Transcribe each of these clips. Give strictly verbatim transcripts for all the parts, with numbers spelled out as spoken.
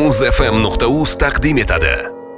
muzfm nuqta uz taqdim etadi.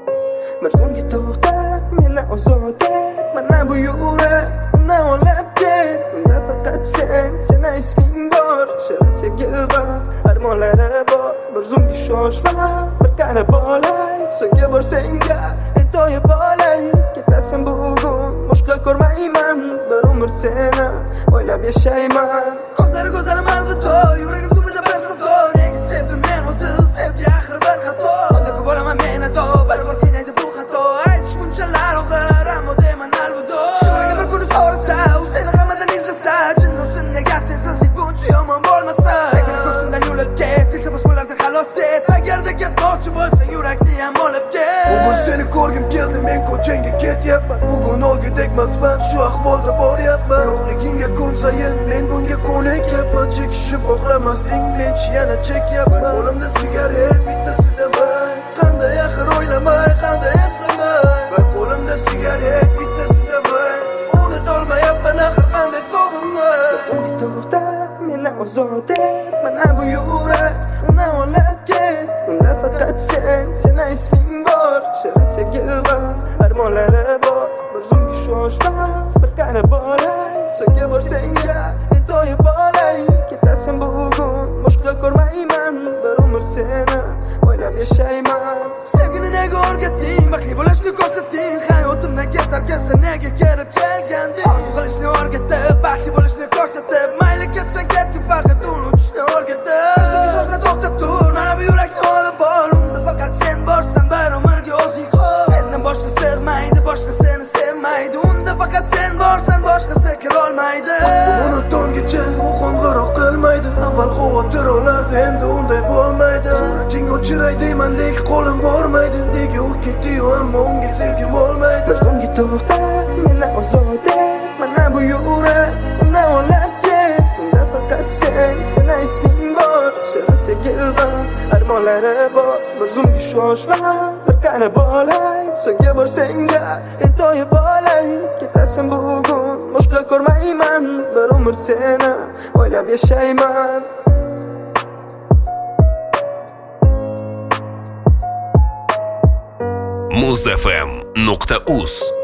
Bir so'nggi to'xta, meni ozod et, mana bu yurak, uni olib ket. Unda faqat sen, seni isming bor, shirin sevgi va armonlari bor. Bir zumga shoshma, bir qarab olay, so'nggi bor senga aytoyib olay. Ketasan bugun, boshqa ko'rmayman, bir umr seni o'ylab yashayman. Ko'zlari go'zalim alvido, yuragim dumida bir sado. Nega sevdim men o'zi, sevgi axir bir xato. Qanday bo'laman men ato, baribir qiynaydi bu xato. Aytish bunchalar og'ir, ammo deyman alvido. Yuragim bir kun so'rasa, u seni hammadan izlasa, jin ursin nega sensizlik buncha yomon bo'lmasa. Sevgini ko'zimdan yulib ket, iltimos bo'lardi xalos et. Agarda ketmoqchi bo'lsang yurakni ham olib ket. Bugun seni ko'rgim keldi, men ko'changga ketyapman. Bugun olgudekmasman, shu ahvolda boryapman. Yo'qligingga kun sayin men bunga ko'nikyapman. Chekishib xohlamasding, menchi yana chekyapman. Qo'limda sigaret, bittasida may. Qanday axir o'ylamay, qanday eslamay. Bir qo'limda sigaret, bittasida may. Unutolmayapman axir qanday sog'inmay. So'nggi to'xta, meni ozod et, mana bu yurak, uni olib ket. Unda faqat sen, seni isming bor, shirin sevgi va armonlari bor. Bir zumga shoshma, bir qarab olay, so'nggi bor senga aytoyib olay. Ketasan bugun, boshqa ko'rmayman, bir umr seni o'ylab yashayman. Sevgini nega o'rgatding, baxtli bo'lishni ko'rsating. Hayotimdan ketarkan sen nega kelib kelganding? Orzu qilishni o'rgatib, baxtli bo'lishni ko'rsatib, mayli ketsang ketgin, faqat unutishni o'rgatib. O'zingga shoshma, to'xtab tur, mana bu yurakni olib ol. Unda faqat sen borsan, bir umrga o'zing qol. Sendan boshqa sig'maydi, boshqa seni sevmaydi. Unda faqat sen borsan, boshqasi kirolmaydi. Unuttongacha u qo'ng'iroq qilmaydi. Avval xavotir olardi, endi unday bo'lmaydi. Suratingga o'chiray deyman, lekin qo'lim bormaydi. Nega u ketdi-yu, ammo unga sevgim bo'lmaydi. Bir so'nggi to'xta, meni ozod et, mana bu yurak, uni olib ket. Unda faqat sen, seni isming bor, shirin sevgi va armonlari bor. Bir zumga shoshma, bir qarab olay, so'nggi bor senga aytoyib olay. Ketasan bugun, boshqa ko'rmayman, bir umr seni o'ylab yashayman. muzfm nuqta uz